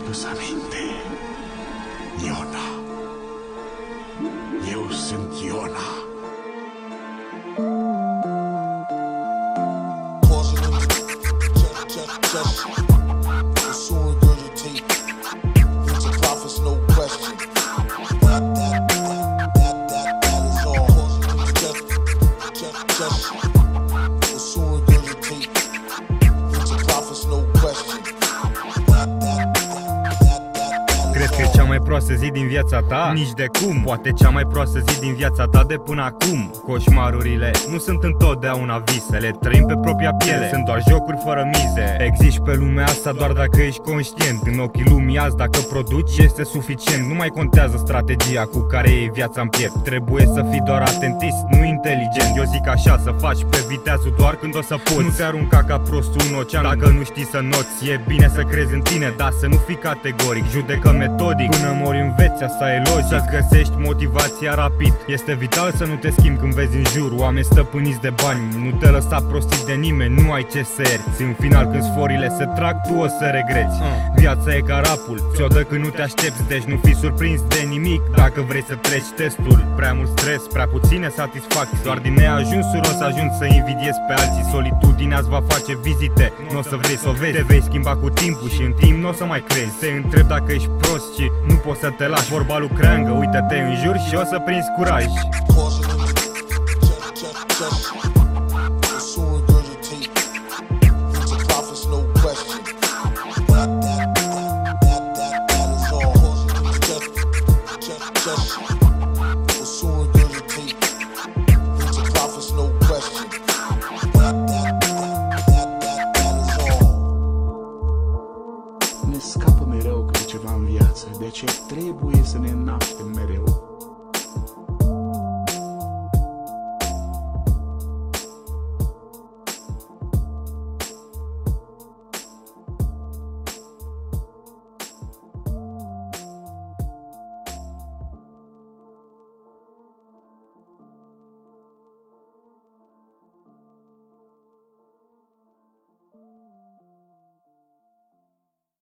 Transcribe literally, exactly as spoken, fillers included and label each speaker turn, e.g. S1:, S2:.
S1: adus aminte. Iona. Eu sunt Iona.
S2: Crezi că e cea mai proastă zi din viața ta? Nici de cum. Poate cea mai proastă zi din viața ta de până acum. Coșmarurile nu sunt întotdeauna visele, trăim pe propria piele, sunt doar jocuri fără mize. Existi pe lumea asta doar dacă ești conștient. În ochii lumii azi, dacă produci, este suficient. Nu mai contează strategia cu care iei viața în piept. Trebuie să fii doar atentist, nu inteligent. Eu zic așa, să faci pe viteazul doar când o să poți. Nu te arunca ca prostul în ocean dacă nu știi să noți. E bine să crezi în tine, dar să nu fii categoric. Judecă metodic, până mori înveți, asta e logic. Să-ți găsești motivația rapid. Este vital să nu te schimbi când vezi în jur oameni stăpâniți de bani. Nu te lăsa prostit de nimeni, nu ai ce să ierți. În final când sforile se trag, tu o să regreți. Viața e ca rapul, ți-o dă când nu te aștepți. Deci nu fi surprins de nimic dacă vrei să treci testul. Prea mult stres, prea puține satisfacții. Doar din neajunsuri o să ajungi să invidiezi pe alții. Solitudinea îți va face vizite, nu o să vrei să o vezi. Te vei schimba cu timpul și în timp nu o să mai crezi. Te întreb dacă ești prost și nu poți să te lași. Vorba lui Creangă, uită-te în jur și o să prinzi curaj.
S1: Ne scapă mereu câte ceva în viață, de ce trebuie să ne naștem mereu.